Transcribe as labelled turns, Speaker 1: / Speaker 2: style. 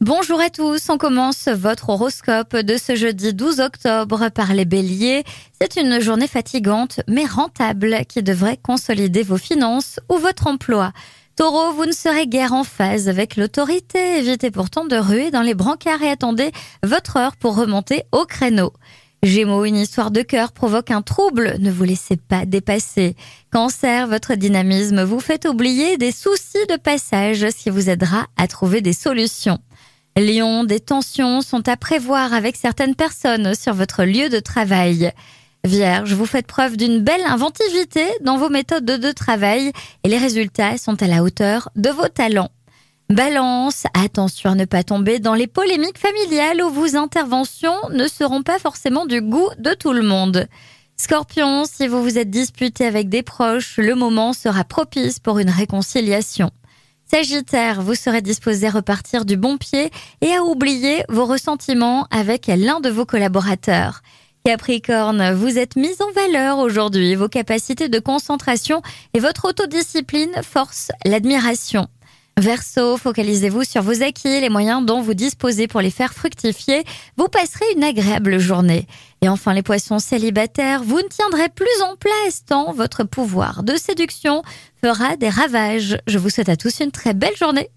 Speaker 1: Bonjour à tous, on commence votre horoscope de ce jeudi 12 octobre par les béliers. C'est une journée fatigante mais rentable qui devrait consolider vos finances ou votre emploi. Taureau, vous ne serez guère en phase avec l'autorité, évitez pourtant de ruer dans les brancards et attendez votre heure pour remonter au créneau. Gémeaux, une histoire de cœur provoque un trouble, ne vous laissez pas dépasser. Cancer, votre dynamisme vous fait oublier des soucis de passage, ce qui vous aidera à trouver des solutions. Lion, des tensions sont à prévoir avec certaines personnes sur votre lieu de travail. Vierge, vous faites preuve d'une belle inventivité dans vos méthodes de travail et les résultats sont à la hauteur de vos talents. Balance, attention à ne pas tomber dans les polémiques familiales où vos interventions ne seront pas forcément du goût de tout le monde. Scorpion, si vous vous êtes disputé avec des proches, le moment sera propice pour une réconciliation. Sagittaire, vous serez disposé à repartir du bon pied et à oublier vos ressentiments avec l'un de vos collaborateurs. Capricorne, vous êtes mis en valeur aujourd'hui. Vos capacités de concentration et votre autodiscipline forcent l'admiration. Verseau, focalisez-vous sur vos acquis, les moyens dont vous disposez pour les faire fructifier. Vous passerez une agréable journée. Et enfin, les poissons célibataires, vous ne tiendrez plus en place tant votre pouvoir de séduction fera des ravages. Je vous souhaite à tous une très belle journée.